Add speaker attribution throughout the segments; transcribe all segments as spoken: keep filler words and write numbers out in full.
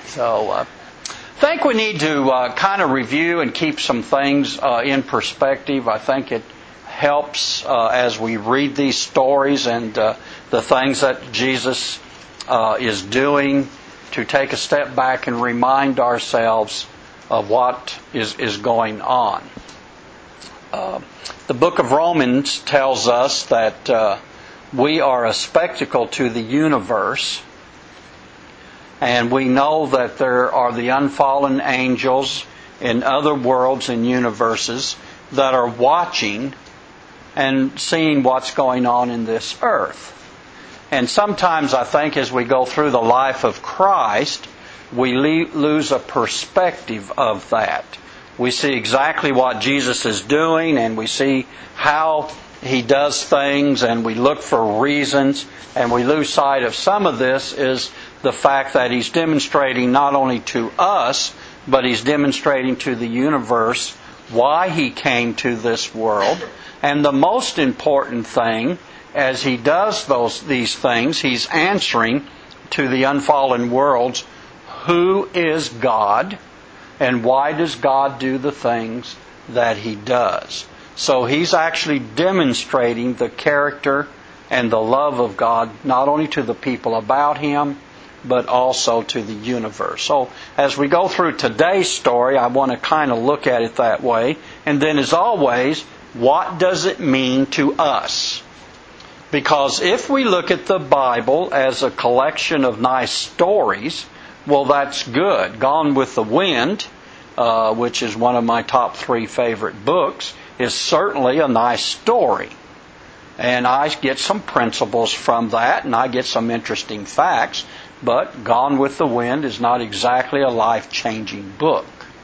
Speaker 1: So uh, I think we need to uh, kind of review and keep some things uh, in perspective. I think it helps uh, as we read these stories and uh, the things that Jesus uh, is doing to take a step back and remind ourselves of what is, is going on. Uh, the book of Romans tells us that uh, we are a spectacle to the universe. And we know that there are the unfallen angels in other worlds and universes that are watching and seeing what's going on in this earth. And sometimes I think as we go through the life of Christ, we le- lose a perspective of that. We see exactly what Jesus is doing, and we see how He does things, and we look for reasons, and we lose sight of some of this is the fact that He's demonstrating not only to us, but He's demonstrating to the universe why He came to this world. And the most important thing, as He does those these things, He's answering to the unfallen worlds, who is God, and why does God do the things that He does? So He's actually demonstrating the character and the love of God, not only to the people about Him, but also to the universe. So as we go through today's story, I want to kind of look at it that way. And then as always, what does it mean to us? Because if we look at the Bible as a collection of nice stories, well, that's good. Gone with the Wind, uh, which is one of my top three favorite books, is certainly a nice story. And I get some principles from that, and I get some interesting facts. But Gone with the Wind is not exactly a life-changing book.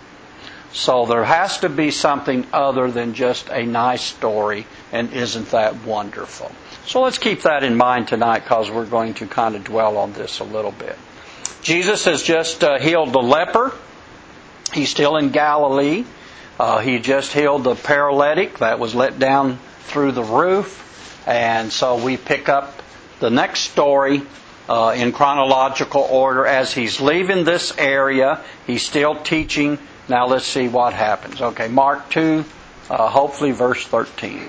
Speaker 1: So there has to be something other than just a nice story, and isn't that wonderful? So let's keep that in mind tonight, because we're going to kind of dwell on this a little bit. Jesus has just uh, healed the leper. He's still in Galilee. Uh, he just healed the paralytic that was let down through the roof. And so we pick up the next story uh, in chronological order. As he's leaving this area, he's still teaching. Now let's see what happens. Okay, Mark two, uh, hopefully verse thirteen.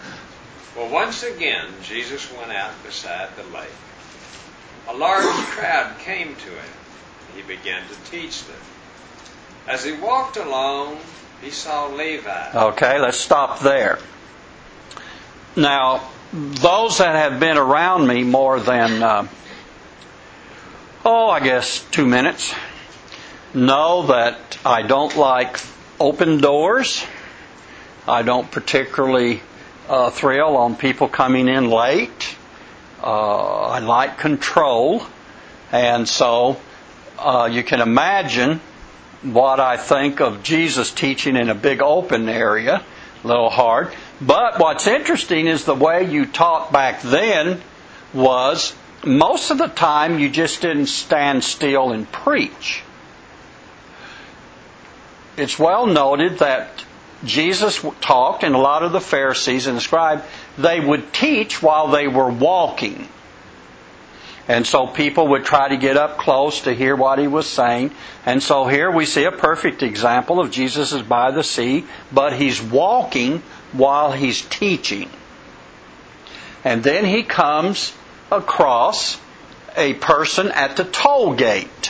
Speaker 2: Well, once again, Jesus went out beside the lake. A large crowd came to him. He began to teach them. As he walked along, he saw Levi.
Speaker 1: Okay, let's stop there. Now, those that have been around me more than, uh, oh, I guess two minutes, know that I don't like open doors. I don't particularly uh, thrill on people coming in late. Uh, I like control. And so uh, you can imagine what I think of Jesus teaching in a big open area. A little hard. But what's interesting is the way you taught back then was most of the time you just didn't stand still and preach. It's well noted that Jesus talked, and a lot of the Pharisees and the scribes, they would teach while they were walking. And so people would try to get up close to hear what He was saying. And so here we see a perfect example of Jesus is by the sea, but He's walking while He's teaching. And then He comes across a person at the toll gate.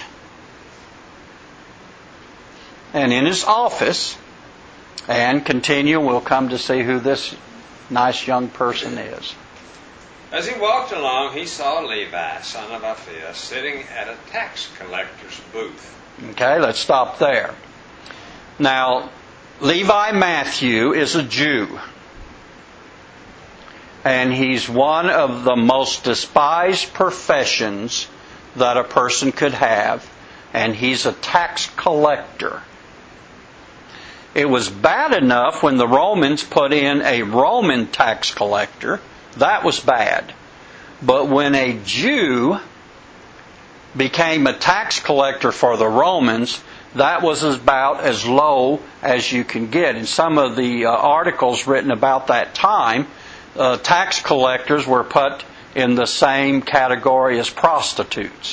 Speaker 1: And in his office, and continue, we'll come to see who this nice young person is.
Speaker 2: As he walked along, he saw Levi, son of Alphaeus, sitting at a tax collector's booth.
Speaker 1: Okay, let's stop there. Now, Levi Matthew is a Jew. And he's one of the most despised professions that a person could have. And he's a tax collector. It was bad enough when the Romans put in a Roman tax collector. That was bad. But when a Jew became a tax collector for the Romans, that was about as low as you can get. In some of the uh, articles written about that time, uh, tax collectors were put in the same category as prostitutes.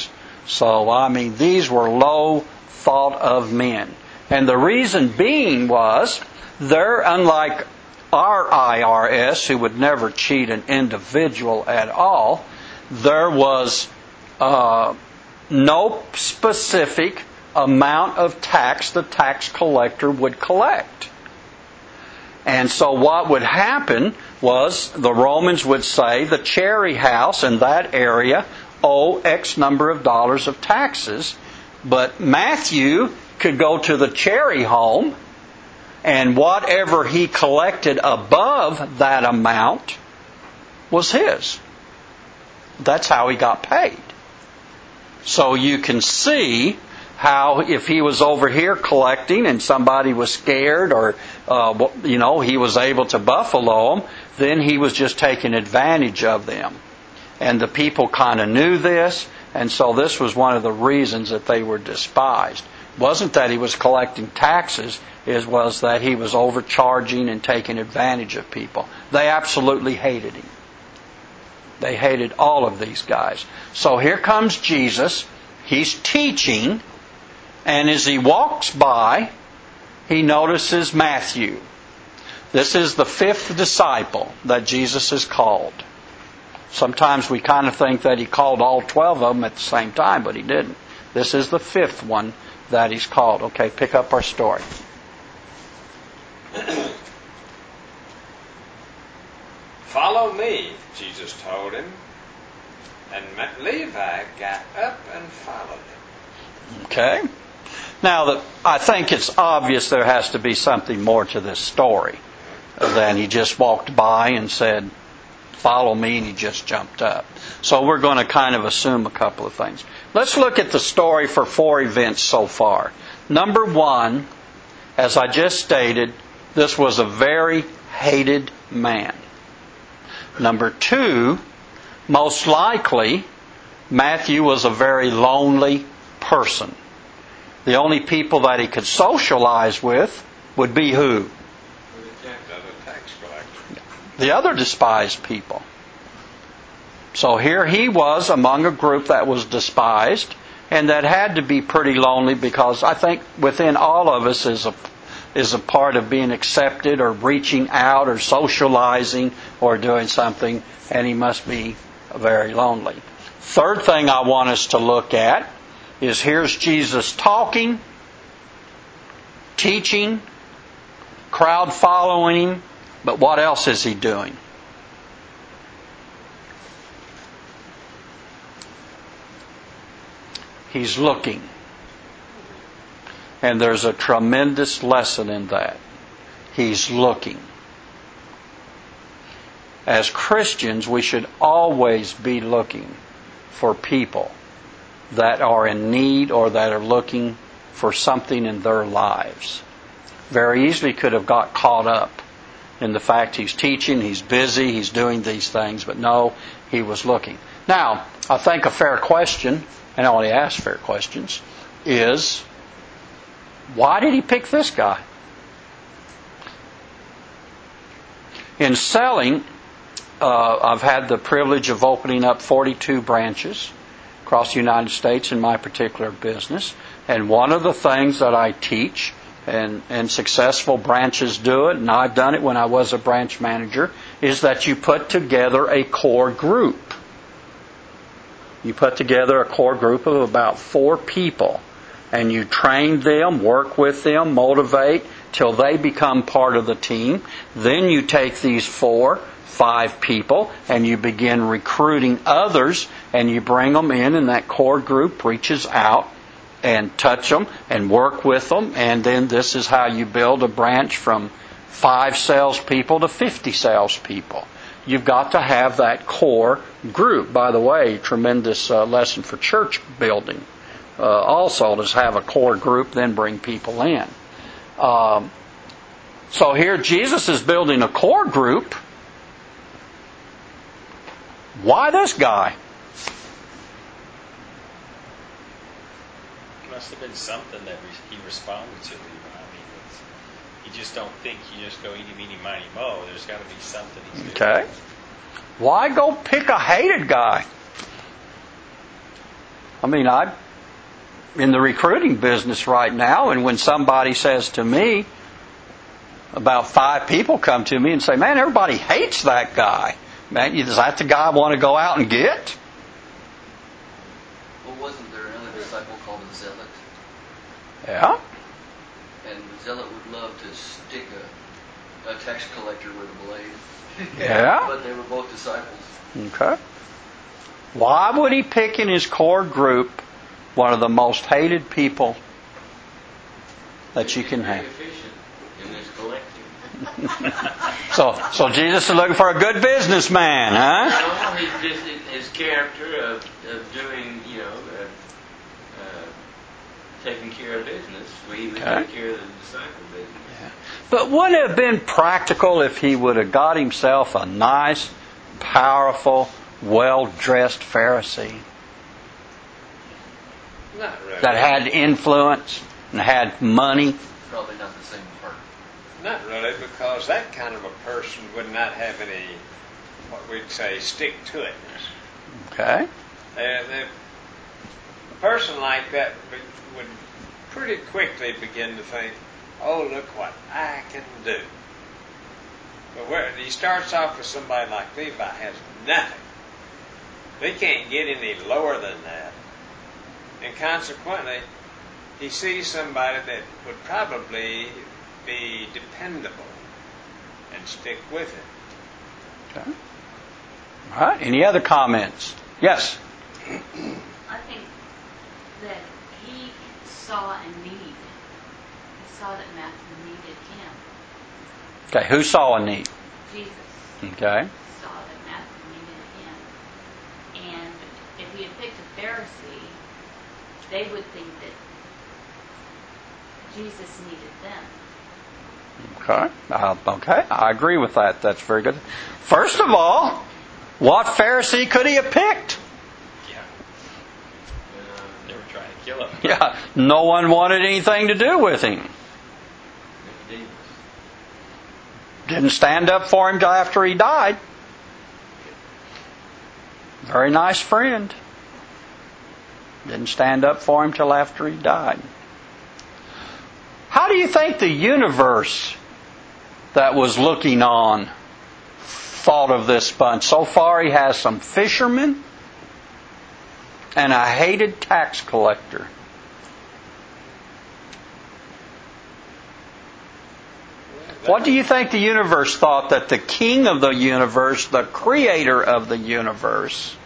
Speaker 1: So, I mean, these were low thought of men. And the reason being was, they're unlike our I R S, who would never cheat an individual at all. There was uh, no specific amount of tax the tax collector would collect. And so what would happen was the Romans would say the Cherry House in that area owe X number of dollars of taxes, but Matthew could go to the Cherry home and whatever he collected above that amount was his. That's how he got paid. So you can see how if he was over here collecting and somebody was scared or, uh, you know, he was able to buffalo them, then he was just taking advantage of them. And the people kind of knew this, and so this was one of the reasons that they were despised. It wasn't that he was collecting taxes, it was that he was overcharging and taking advantage of people. They absolutely hated him. They hated all of these guys. So here comes Jesus. He's teaching. And as he walks by, he notices Matthew. This is the fifth disciple that Jesus has called. Sometimes we kind of think that he called all twelve of them at the same time, but he didn't. This is the fifth one that he's called. Okay, pick up our story.
Speaker 2: Follow me, Jesus told him. And Levi got up and followed him.
Speaker 1: Okay. Now, the, I think it's obvious there has to be something more to this story than he just walked by and said, follow me, and he just jumped up. So we're going to kind of assume a couple of things. Let's look at the story for four events so far. Number one, as I just stated, this was a very hated man. Number two, most likely, Matthew was a very lonely person. The only people that he could socialize with would be who? The other despised people. So here he was among a group that was despised and that had to be pretty lonely, because I think within all of us is a is a part of being accepted or reaching out or socializing or doing something, and he must be very lonely. Third thing I want us to look at is here's Jesus talking, teaching, crowd following him, but what else is he doing? He's looking. And there's a tremendous lesson in that. He's looking. As Christians, we should always be looking for people that are in need or that are looking for something in their lives. Very easily could have got caught up in the fact he's teaching, he's busy, he's doing these things, but no, he was looking. Now, I think a fair question, and I only ask fair questions, is why did he pick this guy? In selling, uh, I've had the privilege of opening up forty-two branches across the United States in my particular business. And one of the things that I teach, and, and successful branches do it, and I've done it when I was a branch manager, is that you put together a core group. You put together a core group of about four people, and you train them, work with them, motivate till they become part of the team. Then you take these four, five people, and you begin recruiting others, and you bring them in, and that core group reaches out and touch them and work with them. And then this is how you build a branch from five salespeople to fifty salespeople. You've got to have that core group. By the way, tremendous uh, lesson for church building. Uh, also, to have a core group, then bring people in. Um, so here Jesus is building a core group. Why this guy?
Speaker 3: Must have been something that he responded to. I mean, it's, you just don't think you just go eeny, meeny, miny, mo. There's got to be something he's doing.
Speaker 1: Okay. Why go pick a hated guy? I mean, I in the recruiting business right now, and when somebody says to me, about five people come to me and say, man, everybody hates that guy. Man, is that the guy I want to go out and get?
Speaker 4: Well, wasn't there another disciple called a zealot?
Speaker 1: Yeah.
Speaker 4: And the zealot would love to stick a, a tax collector with a blade.
Speaker 1: Yeah.
Speaker 4: But they were both disciples.
Speaker 1: Okay. Why would he pick in his core group one of the most hated people that you can have?
Speaker 5: In this collecting.
Speaker 1: so, so Jesus is looking for a good businessman, huh?
Speaker 5: No, he's just his character of, of doing, you know, uh, uh, taking care of business. We would
Speaker 1: Okay.
Speaker 5: take care of the disciple business.
Speaker 1: Yeah. But wouldn't it have been practical if he would have got himself a nice, powerful, well-dressed Pharisee
Speaker 2: Not really.
Speaker 1: that had influence and had money?
Speaker 4: Probably not the same part.
Speaker 2: Not really, because that kind of a person would not have any, what we'd say, stick-to-itness.
Speaker 1: Okay.
Speaker 2: They, they, a person like that would, would pretty quickly begin to think, oh, look what I can do. But where he starts off with somebody like Levi has nothing. They can't get any lower than that. And consequently, he sees somebody that would probably be dependable and stick with him.
Speaker 1: Okay. All right. Any other comments? Yes.
Speaker 6: I think that he saw a need. He saw that Matthew needed him.
Speaker 1: Okay. Who saw a need?
Speaker 6: Jesus
Speaker 1: Okay.
Speaker 6: saw that Matthew needed him. And if he had picked a Pharisee, they would think that Jesus needed them.
Speaker 1: Okay. Uh, okay. I agree with that. That's very good. First of all, what Pharisee could he have picked?
Speaker 3: Yeah. They were trying to kill him.
Speaker 1: Yeah. No one wanted anything to do with him.
Speaker 5: Nicodemus.
Speaker 1: Didn't stand up for him till after he died. Very nice friend. Didn't stand up for him till after he died. How do you think the universe that was looking on thought of this bunch? So far he has some fishermen and a hated tax collector. What do you think the universe thought that the king of the universe, the creator of the universe,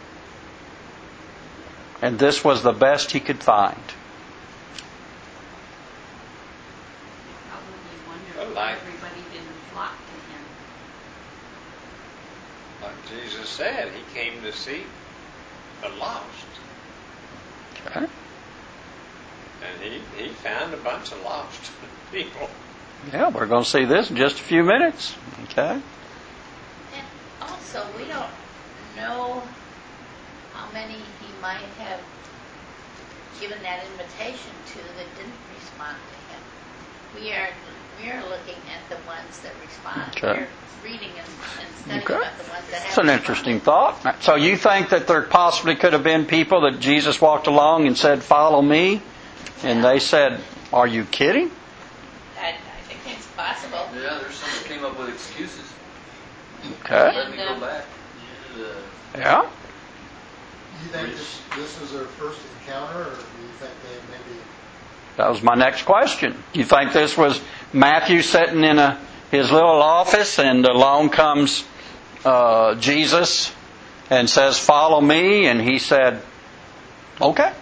Speaker 1: and this was the best he could find?
Speaker 6: Probably wondered
Speaker 2: Well,
Speaker 6: why
Speaker 2: like-
Speaker 6: everybody didn't flock to him.
Speaker 2: Like Jesus said, he came to seek the lost.
Speaker 1: Okay.
Speaker 2: And he, he found a bunch of lost people.
Speaker 1: Yeah, we're going to see this in just a few minutes. Okay.
Speaker 7: And also, we don't know how many he might have given that invitation to that didn't respond to him. We are we are looking at the ones that respond.
Speaker 1: Okay.
Speaker 7: We're reading and, and studying
Speaker 1: Okay.
Speaker 7: about the ones that have
Speaker 1: That's an interesting thought. So you think that there possibly could have been people that Jesus walked along and said, "Follow me," and they said, "Are you kidding?"
Speaker 7: I, I think it's possible.
Speaker 4: Yeah, there's some that came up with excuses.
Speaker 1: Okay.
Speaker 4: Let me
Speaker 7: And,
Speaker 4: go
Speaker 7: um,
Speaker 4: back. Uh,
Speaker 1: Yeah.
Speaker 8: Do you think this, this was their first encounter, or do you think they maybe...
Speaker 1: That was my next question. Do you think this was Matthew sitting in a his little office and along comes uh, Jesus and says, "Follow me," and he said, "Okay."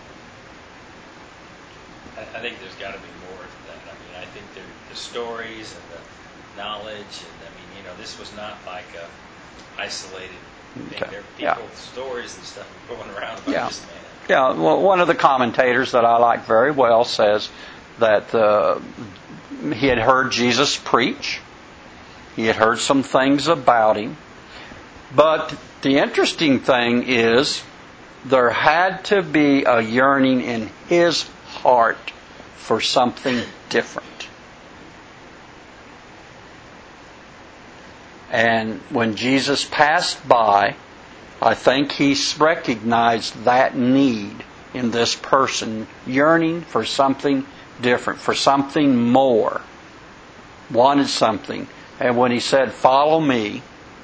Speaker 3: I, I think there's got to be more to that. I mean, I think there, the stories and the knowledge, and I mean, you know, this was not like a isolated thing.
Speaker 1: Okay.
Speaker 3: There are
Speaker 1: Yeah.
Speaker 3: people, stories and stuff going around about
Speaker 1: Yeah.
Speaker 3: this man.
Speaker 1: Yeah, well, one of the commentators that I like very well says that uh, he had heard Jesus preach. He had heard some things about him. But the interesting thing is there had to be a yearning in his heart for something different. And when Jesus passed by, I think he recognized that need in this person, yearning for something different, for something more. Wanted something. And when he said, "Follow me,"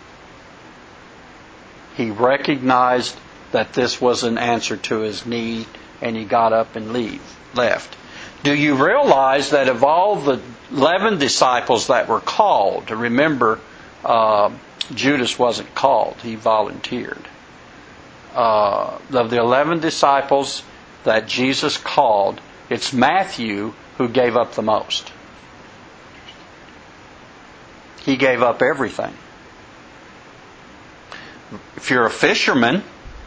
Speaker 1: he recognized that this was an answer to his need, and he got up and leave, left. Do you realize that of all the eleven disciples that were called, remember, uh, Judas wasn't called, he volunteered. Uh, of the eleven disciples that Jesus called, it's Matthew who gave up the most. He gave up everything. If you're a fisherman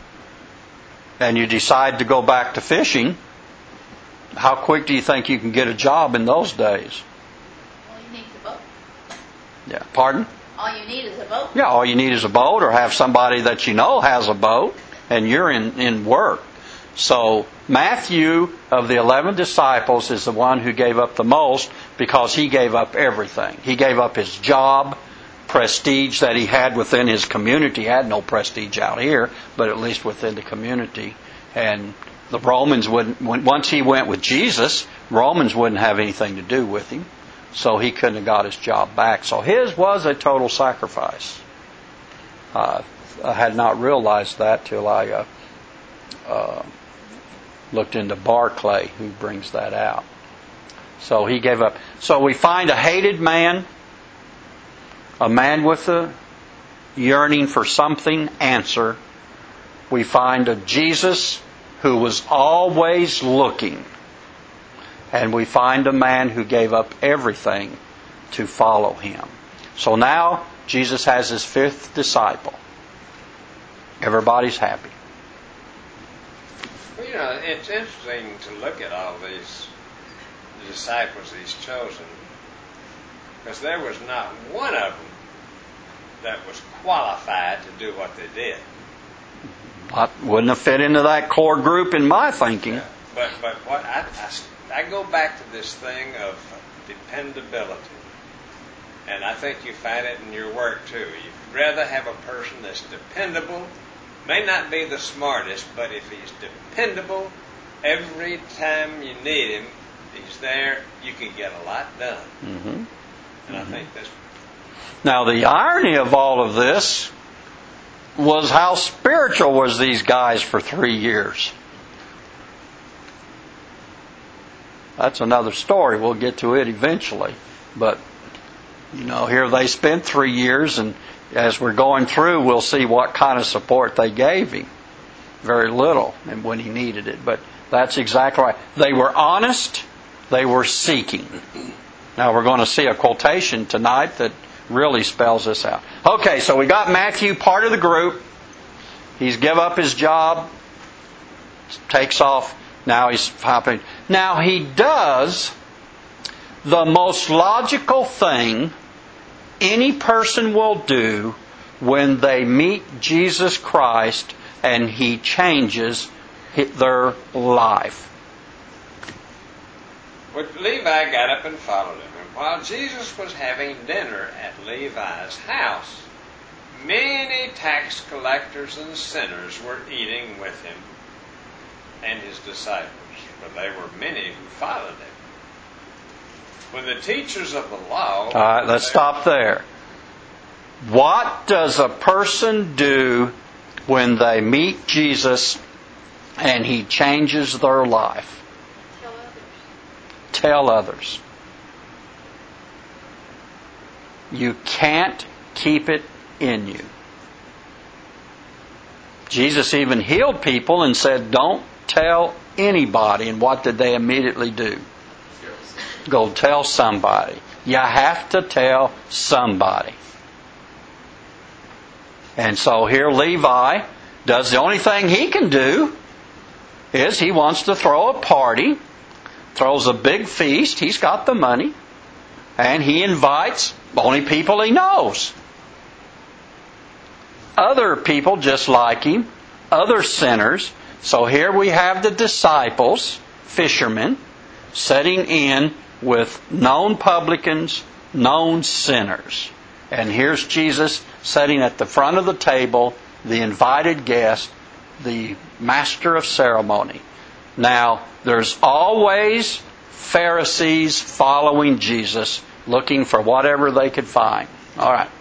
Speaker 1: and you decide to go back to fishing, how quick do you think you can get a job in those days?
Speaker 7: All you need is a boat.
Speaker 1: Yeah. Pardon?
Speaker 7: All you need is a boat.
Speaker 1: Yeah, all you need is a boat, or have somebody that you know has a boat, and you're in, in work. So Matthew, of the eleven disciples, is the one who gave up the most because he gave up everything. He gave up his job, prestige that he had within his community. He had no prestige out here, but at least within the community. And the Romans wouldn't, once he went with Jesus, Romans wouldn't have anything to do with him. So he couldn't have got his job back. So his was a total sacrifice. Uh, I had not realized that till I uh, uh, looked into Barclay, who brings that out. So he gave up. So we find a hated man, a man with a yearning for something, answer. We find a Jesus who was always looking. And we find a man who gave up everything to follow him. So now Jesus has his fifth disciple. Everybody's happy.
Speaker 2: Well, you know, it's interesting to look at all these disciples he's chosen, because there was not one of them that was qualified to do what they did.
Speaker 1: I wouldn't have fit into that core group in my thinking.
Speaker 2: Yeah. But but what I, I, I go back to this thing of dependability. And I think you find it in your work too. You'd rather have a person that's dependable, may not be the smartest, but if he's dependable, every time you need him, he's there, you can get a lot done.
Speaker 1: Mm-hmm.
Speaker 2: And
Speaker 1: mm-hmm.
Speaker 2: I think that's...
Speaker 1: Now the irony of all of this was how spiritual was these guys for three years. That's another story. We'll get to it eventually. But, you know, here they spent three years, and as we're going through, we'll see what kind of support they gave him. Very little, and when he needed it. But that's exactly right. They were honest. They were seeking. Now we're going to see a quotation tonight that really spells this out. Okay, so we got Matthew, part of the group. He's give up his job, takes off. Now he's hopping. Now he does the most logical thing any person will do when they meet Jesus Christ and He changes their life.
Speaker 2: But Levi got up and followed him. And while Jesus was having dinner at Levi's house, many tax collectors and sinners were eating with him and his disciples, but there were many who followed him. When the teachers of the law...
Speaker 1: All right, let's stop there. What does a person do when they meet Jesus and He changes their life?
Speaker 7: Tell others.
Speaker 1: Tell others. You can't keep it in you. Jesus even healed people and said, don't tell anybody. And what did they immediately do? Go tell somebody. You have to tell somebody. And so here Levi does the only thing he can do is he wants to throw a party, throws a big feast, he's got the money, and he invites only people he knows. Other people just like him, other sinners. So here we have the disciples, fishermen, sitting in with known publicans, known sinners. And here's Jesus sitting at the front of the table, the invited guest, the master of ceremony. Now, there's always Pharisees following Jesus, looking for whatever they could find. All right.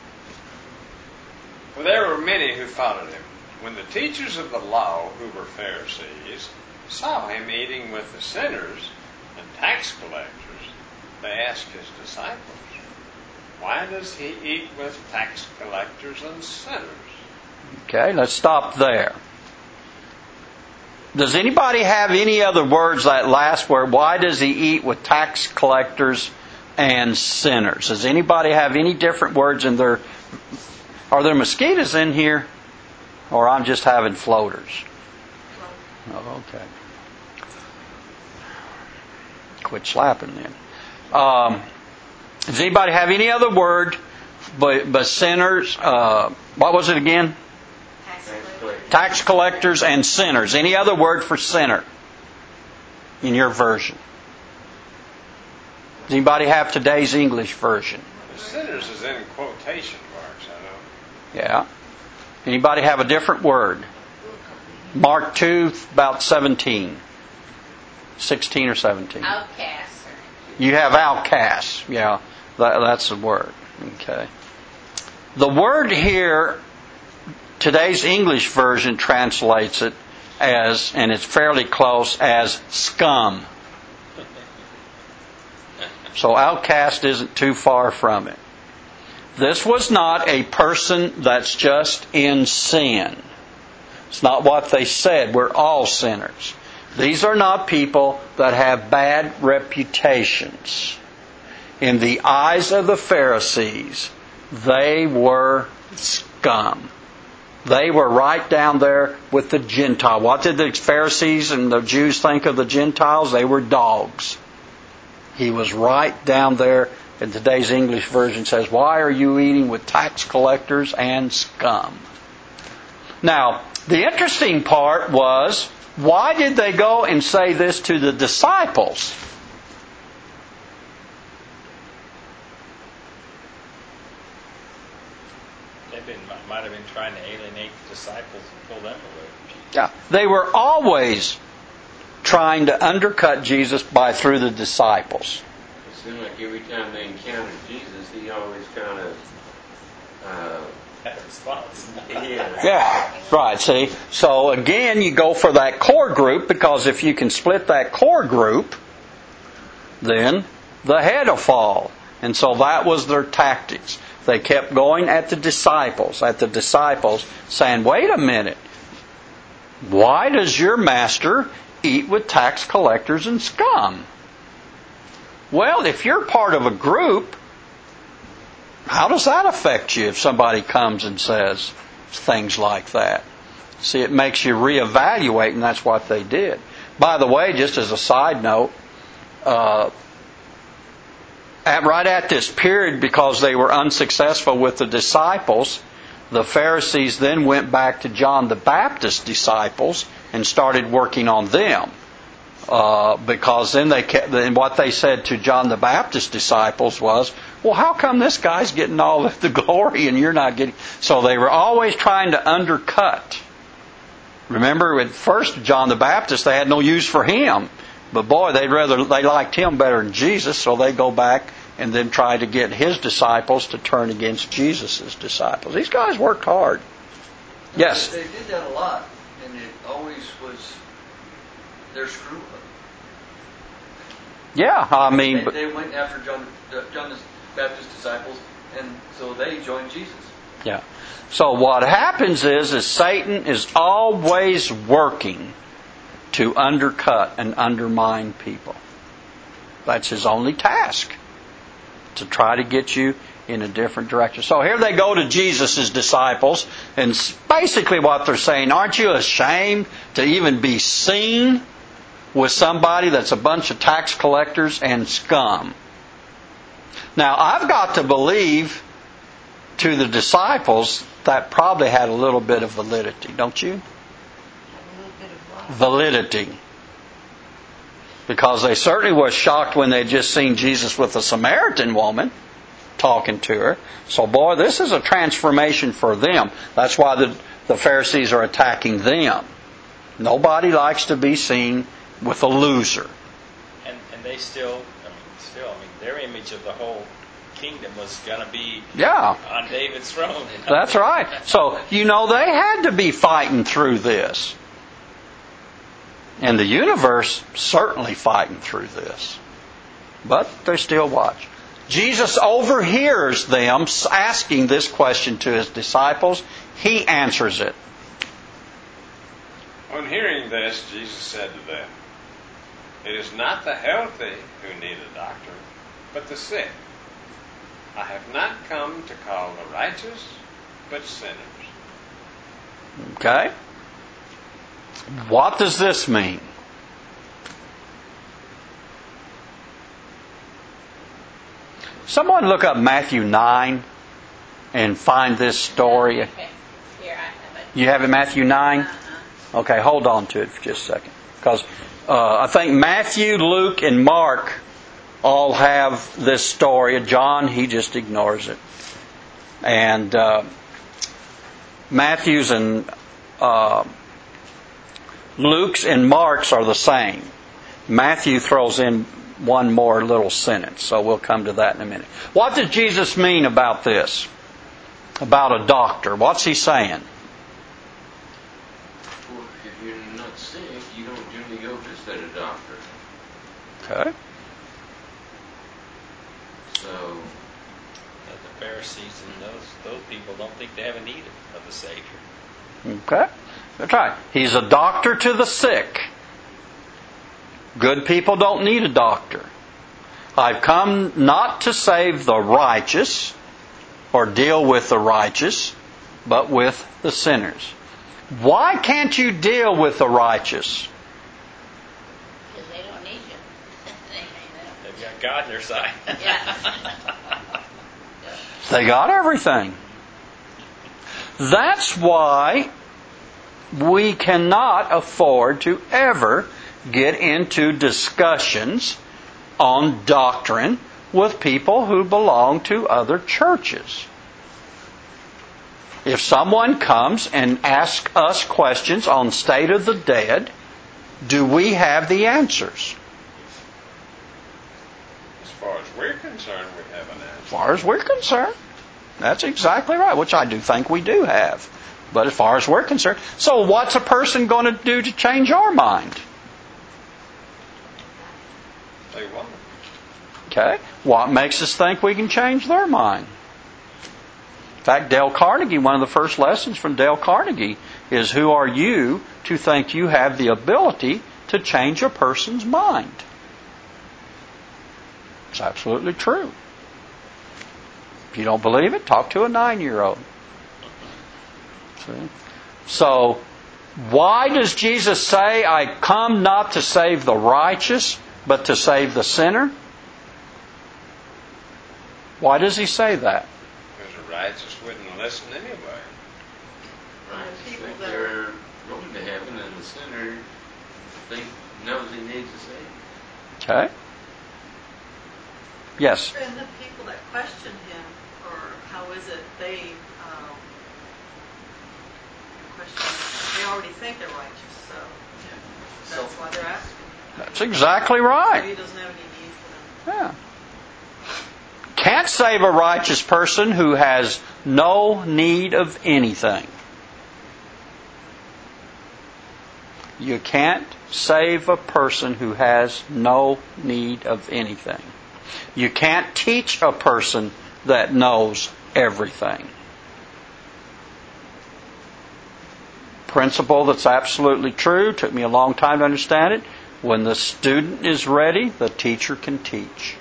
Speaker 2: For there were many who followed him. When the teachers of the law, who were Pharisees, saw him eating with the sinners and tax collectors, they asked his disciples, "Why does he eat with tax collectors and sinners?"
Speaker 1: Okay, let's stop there. Does anybody have any other words, that last word? Why does he eat with tax collectors and sinners? Does anybody have any different words in their... Are there mosquitoes in here? Or I'm just having floaters? Oh, okay. Quit slapping then. Um, does anybody have any other word but, but sinners? Uh, what was it again? Tax collectors and sinners. Any other word for sinner in your version? Does anybody have today's English version?
Speaker 2: The sinners is in quotation marks, I know.
Speaker 1: Yeah. Anybody have a different word? Mark two, about seventeen. sixteen or seventeen.
Speaker 7: Outcasts.
Speaker 1: You have outcasts. Yeah, that, that's the word. Okay. The word here, today's English version translates it as, and it's fairly close, as scum. So outcast isn't too far from it. This was not a person that's just in sin. It's not what they said. We're all sinners. These are not people that have bad reputations. In the eyes of the Pharisees, they were scum. They were right down there with the Gentile. What did the Pharisees and the Jews think of the Gentiles? They were dogs. He was right down there. And today's English version says, "Why are you eating with tax collectors and scum?" Now, the interesting part was, why did they go and say this to the disciples?
Speaker 3: They been, might have been trying to alienate the disciples and pull them away from Jesus.
Speaker 1: Yeah, they were always trying to undercut Jesus by through the disciples.
Speaker 5: It seemed like every time they encountered Jesus, he always kind of uh,
Speaker 3: Had a response.
Speaker 5: yeah.
Speaker 1: Yeah, right, see? So again, you go for that core group, because if you can split that core group, then the head will fall. And so that was their tactics. They kept going at the disciples, at the disciples, saying, "Wait a minute. Why does your master eat with tax collectors and scum?" Well, if you're part of a group, how does that affect you if somebody comes and says things like that? See, it makes you reevaluate, and that's what they did. By the way, just as a side note, uh, at, right at this period, because they were unsuccessful with the disciples, the Pharisees then went back to John the Baptist's disciples and started working on them. Uh, because then they kept, and what they said to John the Baptist's disciples was, "Well, how come this guy's getting all of the glory and you're not getting?" So they were always trying to undercut. Remember, at first John the Baptist, they had no use for him, but boy, they'd rather they liked him better than Jesus, so they go back and then try to get his disciples to turn against Jesus' disciples. These guys worked hard. Yes.
Speaker 4: They did that a lot, and it always was their screw up.
Speaker 1: Yeah, I mean,
Speaker 4: They,
Speaker 1: but,
Speaker 4: they went after John, John the Baptist's disciples, and so they joined Jesus.
Speaker 1: yeah. So what happens is, is Satan is always working to undercut and undermine people. That's his only task, to try to get you in a different direction. So here they go to Jesus' disciples, and basically what they're saying, "Aren't you ashamed to even be seen with somebody that's a bunch of tax collectors and scum?" Now, I've got to believe to the disciples that probably had a little bit of validity, don't you?
Speaker 7: A little bit of what?
Speaker 1: Validity. Because they certainly were shocked when they'd just seen Jesus with a Samaritan woman talking to her. So, boy, this is a transformation for them. That's why the, the Pharisees are attacking them. Nobody likes to be seen with a loser.
Speaker 3: And and they still, I mean, still, I mean, their image of the whole kingdom was going to be
Speaker 1: Yeah.
Speaker 3: on David's throne. You know?
Speaker 1: That's right. So, you know, they had to be fighting through this. And the universe certainly fighting through this. But they still watch. Jesus overhears them asking this question to His disciples. He answers it.
Speaker 2: On hearing this, Jesus said to them, "It is not the healthy who need a doctor, but the sick. I have not come to call the righteous, but sinners."
Speaker 1: Okay? What does this mean? Someone look up Matthew nine and find this story.
Speaker 7: Okay. Here, I have it.
Speaker 1: You have it, Matthew nine?
Speaker 7: Uh-huh.
Speaker 1: Okay, hold on to it for just a second. Because uh, I think Matthew, Luke, and Mark all have this story. John, he just ignores it. And uh, Matthew's and uh, Luke's and Mark's are the same. Matthew throws in one more little sentence, so we'll come to that in a minute. What does Jesus mean about this? About a doctor? What's He saying?
Speaker 5: Well, if you're not sick, you don't generally go visit a doctor.
Speaker 1: Okay.
Speaker 5: So,
Speaker 3: But the Pharisees and those those people don't think they have a need of the Savior.
Speaker 1: Okay. That's right. He's a doctor to the sick. Good people don't need a doctor. I've come not to save the righteous or deal with the righteous, but with the sinners. Why can't you deal with the righteous?
Speaker 7: Because they don't need you.
Speaker 3: They've got God on their side.
Speaker 7: Yeah.
Speaker 1: They got everything. That's why we cannot afford to ever get into discussions on doctrine with people who belong to other churches. If someone comes and asks us questions on state of the dead, do we have the answers?
Speaker 2: As far as we're concerned, we have an answer.
Speaker 1: As far as we're concerned, that's exactly right, which I do think we do have. But as far as we're concerned, so what's a person going to do to change our mind?
Speaker 2: They won't.
Speaker 1: Okay? What makes us think we can change their mind? In fact, Dale Carnegie, one of the first lessons from Dale Carnegie is, who are you to think you have the ability to change a person's mind? It's absolutely true. If you don't believe it, talk to a nine-year-old. See? So, why does Jesus say, I come not to save the righteous, but to save the sinner? Why does He say that?
Speaker 2: Because the righteous wouldn't listen anyway.
Speaker 5: righteous think they're going to heaven, and the sinner think knows he needs a Savior.
Speaker 1: Okay. Yes.
Speaker 9: And the people that question Him, or how is it they um, question? They already think they're righteous, so that's why they're asking.
Speaker 1: That's exactly
Speaker 9: So
Speaker 1: right.
Speaker 9: He doesn't have any need for them.
Speaker 1: Yeah. Can't save a righteous person who has no need of anything. You can't save a person who has no need of anything. You can't teach a person that knows everything. Principle that's absolutely true. Took me a long time to understand it. When the student is ready, the teacher can teach.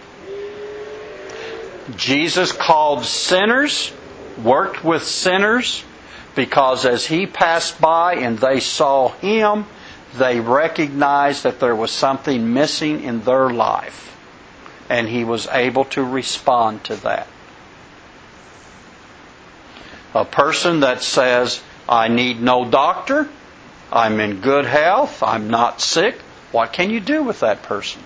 Speaker 1: Jesus called sinners, worked with sinners, because as He passed by and they saw Him, they recognized that there was something missing in their life. And He was able to respond to that. A person that says, I need no doctor, I'm in good health, I'm not sick, what can you do with that person?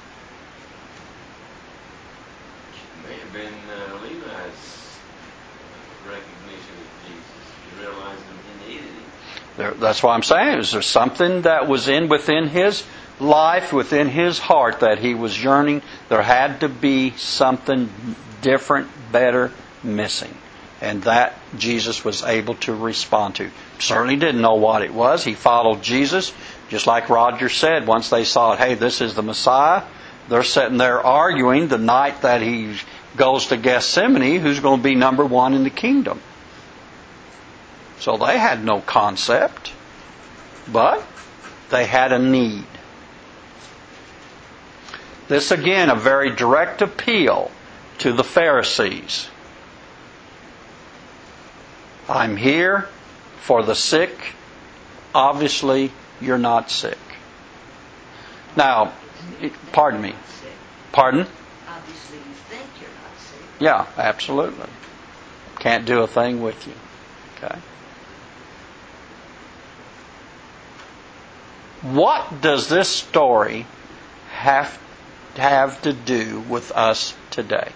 Speaker 5: May have been uh, Levi's recognition of Jesus, realizing he needed Him.
Speaker 1: There, that's what I'm saying. Is there something that was in within his life, within his heart, that he was yearning? There had to be something different, better, missing. And that Jesus was able to respond to. Certainly didn't know what it was. He followed Jesus. Just like Roger said, once they saw it, hey, this is the Messiah, they're sitting there arguing the night that he goes to Gethsemane, who's going to be number one in the kingdom. So they had no concept, but they had a need. This again, a very direct appeal to the Pharisees. I'm here for the sick. Obviously, you're not sick. Now, pardon me. Pardon?
Speaker 10: Obviously, you think you're not sick.
Speaker 1: Yeah, absolutely. Can't do a thing with you. Okay. What does this story have have to do with us today?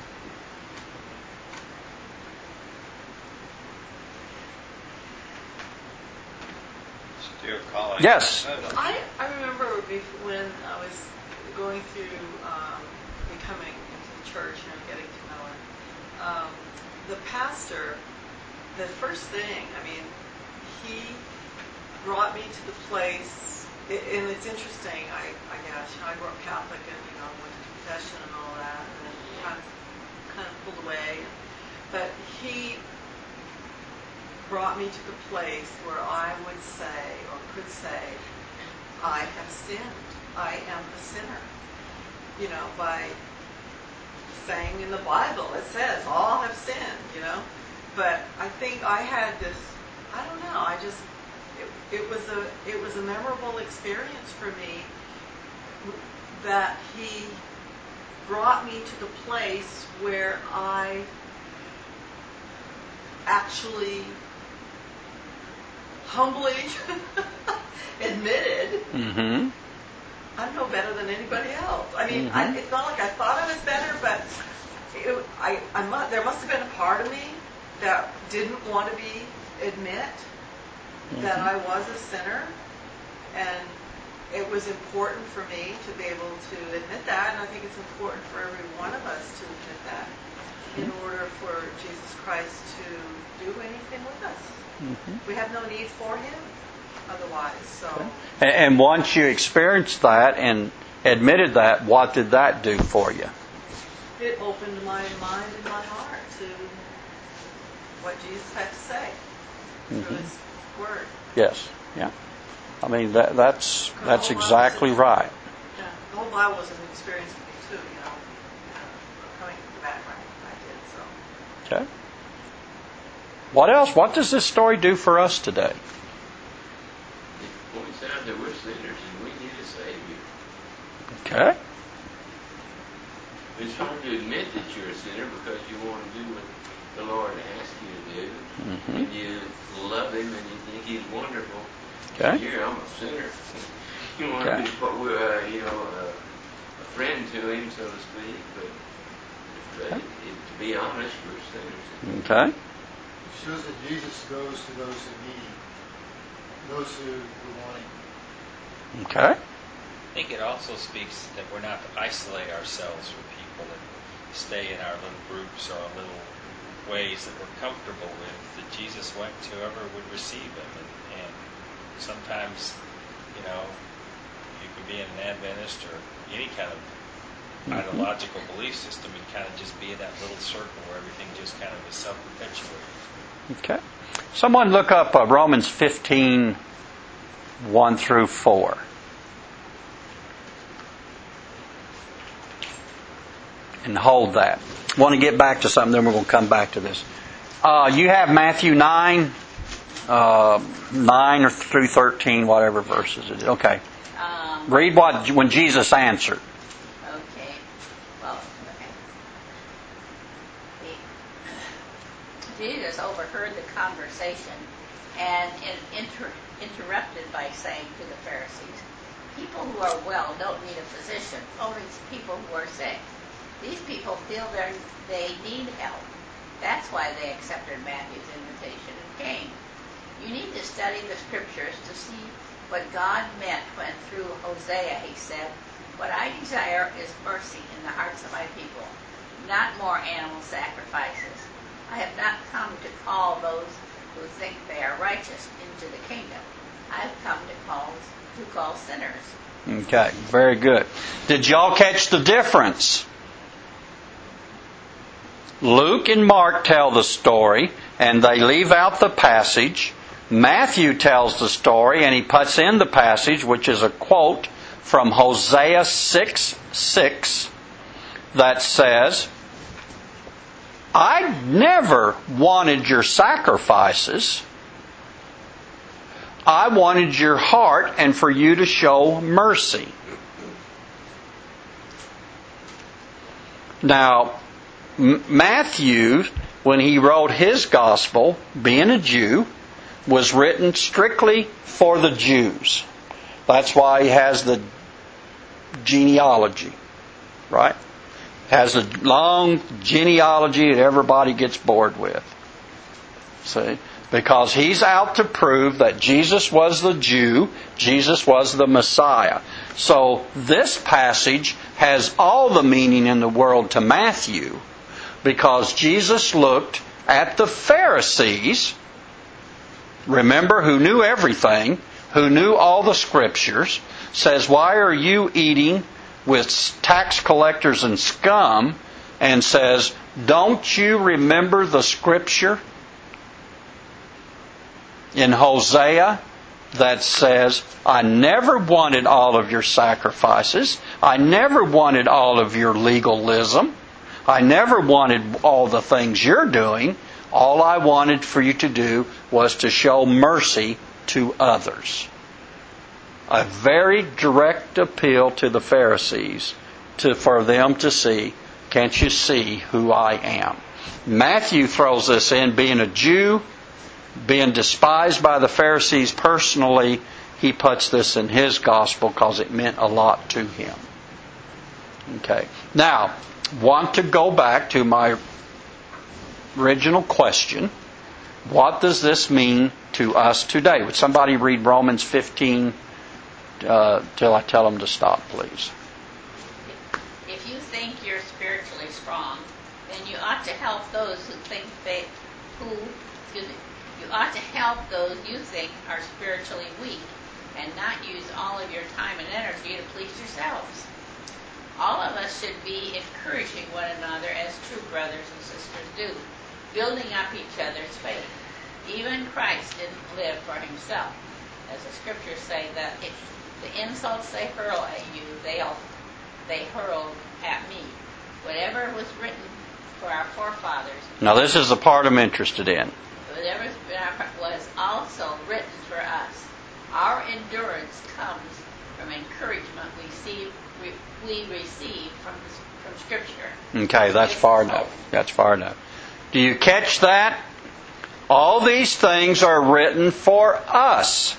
Speaker 2: Still calling.
Speaker 1: Yes.
Speaker 9: I, I remember when I was going through um, becoming into the church, you know, getting to know it. Um, the pastor, the first thing, I mean, he brought me to the place, and it's interesting, I, I guess, you know, I grew up Catholic and, you know, went to confession and all that, and then kind of, kind of pulled away. But he brought me to the place where I would say, or could say, I have sinned. I am a sinner. You know, by saying in the Bible, it says, all have sinned, you know. But I think I had this, I don't know, I just, it, it was a, it was a memorable experience for me that he brought me to the place where I actually humbly admitted,
Speaker 1: Mm-hmm.
Speaker 9: I'm no better than anybody else. I mean,
Speaker 1: Mm-hmm.
Speaker 9: I, it's not like I thought I was better, but it, I, I mu- there must have been a part of me that didn't want to be admit mm-hmm. that I was a sinner, and it was important for me to be able to admit that, and I think it's important for every one of us to admit that in order for Jesus Christ to do anything with us. Mm-hmm. We have no need for Him otherwise. So.
Speaker 1: Okay. And, and once you experienced that and admitted that, what did that do for you?
Speaker 9: It opened my mind and my heart to what Jesus had to say mm-hmm. through His Word.
Speaker 1: Yes. Yeah. I mean that that's that's exactly right.
Speaker 9: Yeah. The whole Bible was an experience for me too. You know, coming from the background I did so.
Speaker 1: Okay. What else? What does this story do for us today?
Speaker 5: It points out that we're sinners and we need a Savior.
Speaker 1: Okay.
Speaker 5: It's hard to admit that you're a sinner because you want to do what the Lord asks you to do. Mm-hmm. And you love Him and you think He's wonderful.
Speaker 1: Okay.
Speaker 5: Here, I'm a sinner. You want okay. to be, uh, you know, uh, a friend to Him, so to speak. But, but okay. it, it, to be honest, we're sinners.
Speaker 1: Okay.
Speaker 8: It shows that Jesus goes to those who need Him, those who, who want Him.
Speaker 1: Okay.
Speaker 3: I think it also speaks that we're not to isolate ourselves from people and stay in our little groups or our little ways that we're comfortable with. That Jesus went to whoever would receive Him, and, and sometimes, you know, you can be in an Adventist or any kind of mm-hmm. ideological belief system and kind of just be in that little circle where everything just kind of is self-perpetuating.
Speaker 1: Okay. Someone look up uh, Romans fifteen, one through four. And hold that. I want to get back to something, then we're going to come back to this. Uh, you have Matthew nine, uh, nine or through thirteen, whatever verses it is. Okay.
Speaker 7: Um,
Speaker 1: Read what when Jesus answered.
Speaker 7: Okay. Well, okay. Jesus overheard the conversation and inter- interrupted by saying to the Pharisees, "People who are well don't need a physician, only people who are sick. These people feel they need help. That's why they accepted Matthew's invitation and came. You need to study the scriptures to see what God meant when through Hosea he said, "What I desire is mercy in the hearts of my people, not more animal sacrifices. I have not come to call those who think they are righteous into the kingdom. I have come to call to call sinners."
Speaker 1: Okay, very good. Did y'all catch the difference? Luke and Mark tell the story, and they leave out the passage. Matthew tells the story, and he puts in the passage, which is a quote from Hosea six six, that says, "I never wanted your sacrifices. I wanted your heart and for you to show mercy." Now, Matthew, when he wrote his gospel, being a Jew, was written strictly for the Jews. That's why he has the genealogy, right? Has a long genealogy that everybody gets bored with. See? Because he's out to prove that Jesus was the Jew, Jesus was the Messiah. So this passage has all the meaning in the world to Matthew, because Jesus looked at the Pharisees, remember, who knew everything, who knew all the scriptures, says, "Why are you eating with tax collectors and scum?" And says, "Don't you remember the scripture in Hosea that says, I never wanted all of your sacrifices. I never wanted all of your legalism. I never wanted all the things you're doing. All I wanted for you to do was to show mercy to others." A very direct appeal to the Pharisees to, for them to see, can't you see who I am? Matthew throws this in, being a Jew, being despised by the Pharisees personally. He puts this in his gospel because it meant a lot to him. Okay. Now, want to go back to my original question. What does this mean to us today? Would somebody read Romans fifteen uh, till I tell them to stop, please?
Speaker 7: If you think you're spiritually strong, then you ought to help those who think they, who, excuse me, you ought to help those you think are spiritually weak, and not use all of your time and energy to please yourselves. All of us should be encouraging one another as true brothers and sisters do, building up each other's faith. Even Christ didn't live for himself. As the scriptures say, that if the insults they hurl at you, they, they hurled at me. Whatever was written for our forefathers.
Speaker 1: Now this is the part I'm interested in.
Speaker 7: Whatever was also written for us. Our endurance comes from encouragement we see we receive from from Scripture.
Speaker 1: Okay, that's far enough. That's far enough. Do you catch that? All these things are written for us.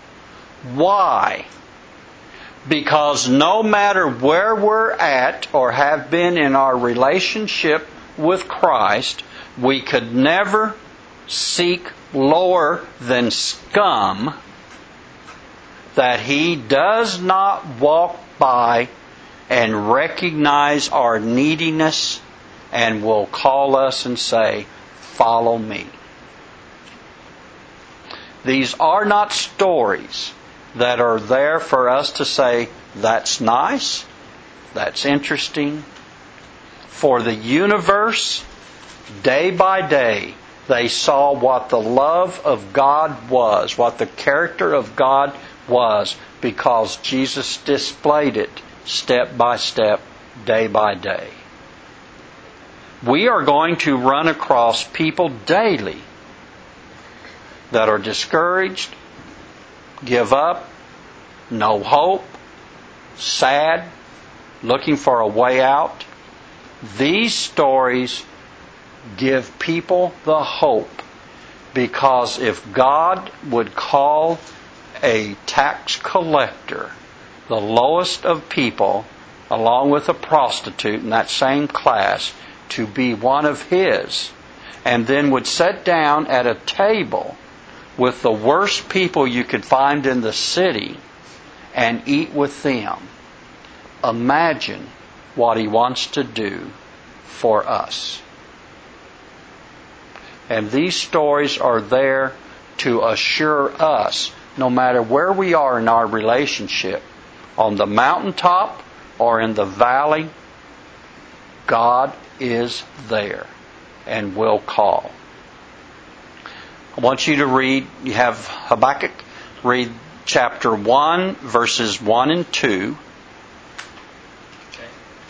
Speaker 1: Why? Because no matter where we're at or have been in our relationship with Christ, we could never seek lower than scum that He does not walk by and recognize our neediness and will call us and say, "Follow me." These are not stories that are there for us to say, "That's nice, that's interesting." For the universe, day by day, they saw what the love of God was, what the character of God was, because Jesus displayed it step by step, day by day. We are going to run across people daily that are discouraged, give up, no hope, sad, looking for a way out. These stories give people the hope, because if God would call a tax collector, the lowest of people, along with a prostitute in that same class, to be one of His, and then would sit down at a table with the worst people you could find in the city and eat with them. Imagine what He wants to do for us. And these stories are there to assure us, no matter where we are in our relationship, on the mountaintop or in the valley, God is there and will call. I want you to read, you have Habakkuk, read chapter one, verses one and two.
Speaker 3: Okay.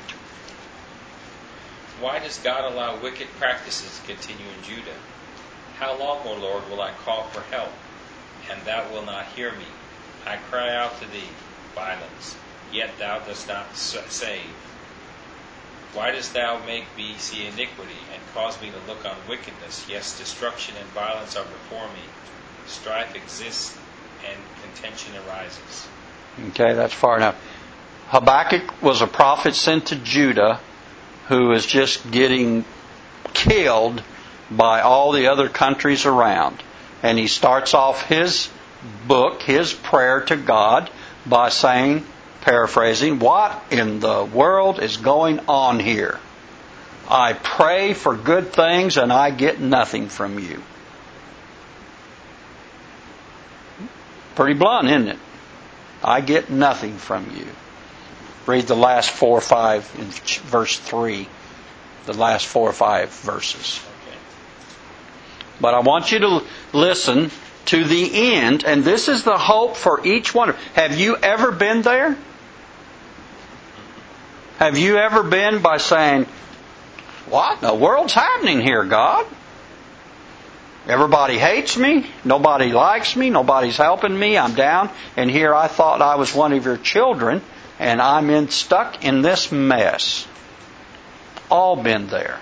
Speaker 3: Why does God allow wicked practices to continue in Judah? How long, O Lord, will I call for help, and Thou wilt not hear me? I cry out to Thee, violence, yet Thou dost not save. Why dost Thou make me see iniquity, and cause me to look on wickedness? Yes, destruction and violence are before me. Strife exists, and contention arises.
Speaker 1: Okay, that's far enough. Habakkuk was a prophet sent to Judah who is just getting killed by all the other countries around. And he starts off his book, his prayer to God, by saying, paraphrasing, what in the world is going on here? I pray for good things and I get nothing from you. Pretty blunt, isn't it? I get nothing from you. Read the last four or five in verse three. The last four or five verses.
Speaker 3: Okay.
Speaker 1: But I want you to listen to the end, and this is the hope for each one. Have you ever been there? Have you ever been by saying, what in the world's happening here, God? Everybody hates me. Nobody likes me. Nobody's helping me. I'm down. And here I thought I was one of your children, and I'm in, stuck in this mess. All been there.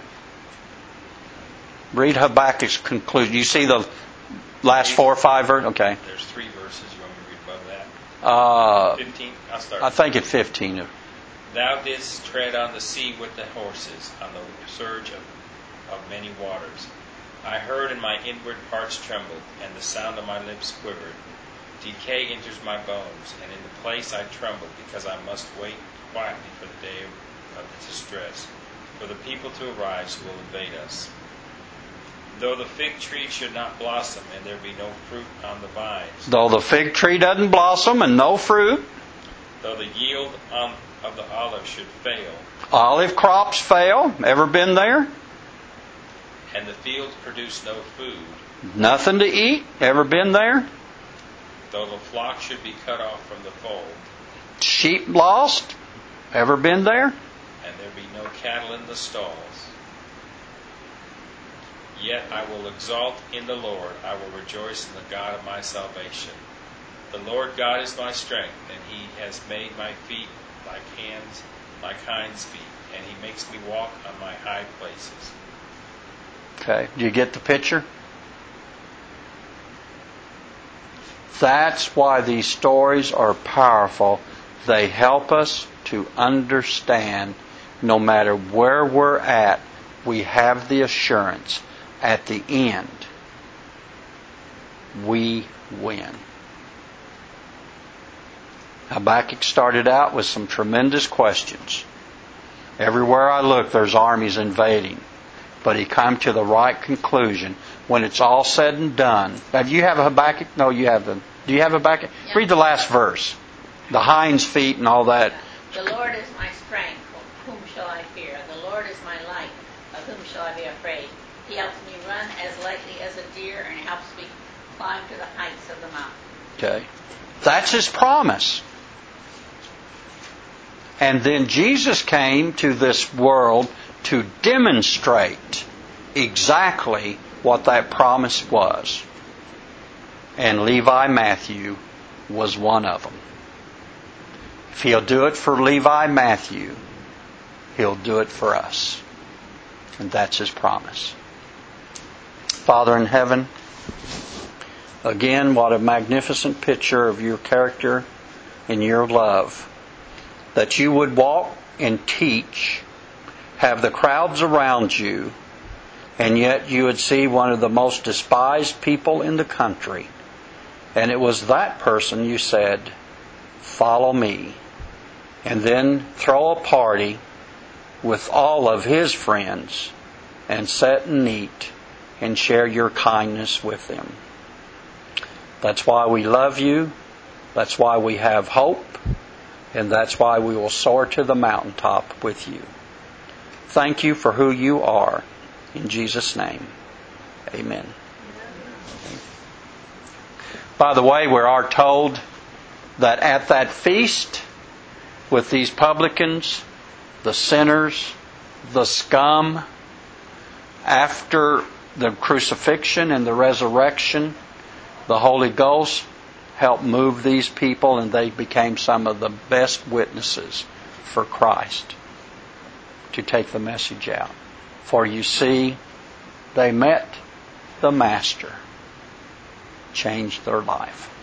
Speaker 1: Read Habakkuk's conclusion. You see the last four or five verses? Okay.
Speaker 3: There's three verses. You want me to read above that?
Speaker 1: Uh,
Speaker 3: fifteen? I'll start.
Speaker 1: I think at fifteen.
Speaker 3: Thou didst tread on the sea with the horses, on the surge of, of many waters. I heard, and my inward parts trembled, and the sound of my lips quivered. Decay enters my bones, and in the place I trembled, because I must wait quietly for the day of the distress, for the people to arise who will invade us. Though the fig tree should not blossom, and there be no fruit on the vines.
Speaker 1: Though the fig tree doesn't blossom and no fruit.
Speaker 3: Though the yield on, of the olive should fail.
Speaker 1: Olive crops fail. Ever been there?
Speaker 3: And the fields produce no food.
Speaker 1: Nothing to eat. Ever been there?
Speaker 3: Though the flock should be cut off from the fold.
Speaker 1: Sheep lost. Ever been there?
Speaker 3: And there be no cattle in the stalls. Yet I will exalt in the Lord. I will rejoice in the God of my salvation. The Lord God is my strength, and He has made my feet like hands, like hinds' feet, and He makes me walk on my high places.
Speaker 1: Okay, do you get the picture? That's why these stories are powerful. They help us to understand, no matter where we're at, we have the assurance at the end, we win. Habakkuk started out with some tremendous questions. Everywhere I look, there's armies invading. But he came to the right conclusion. When it's all said and done. Now, do you have a Habakkuk? No, you have the. Do you have Habakkuk?
Speaker 7: Yeah.
Speaker 1: Read the last verse. The hinds feet and all that.
Speaker 7: The Lord is my strength. Whom shall I fear? The Lord is my light. Of whom shall I be afraid? He helps me run as lightly as a deer, and helps me climb to the heights of the mountain.
Speaker 1: Okay. That's His promise. And then Jesus came to this world to demonstrate exactly what that promise was. And Levi Matthew was one of them. If He'll do it for Levi Matthew, He'll do it for us. And that's His promise. Father in heaven, again, what a magnificent picture of your character and your love. That you would walk and teach, have the crowds around you, And yet you would see one of the most despised people in the country. And it was that person you said, follow me. And then throw a party with all of his friends and sit and eat and share your kindness with them. That's why we love you. That's why we have hope. And that's why we will soar to the mountaintop with you. Thank you for who you are. In Jesus' name, amen. By the way, we are told that at that feast with these publicans, the sinners, the scum, after the crucifixion and the resurrection, the Holy Ghost helped move these people, and they became some of the best witnesses for Christ to take the message out. For you see, they met the Master, changed their life.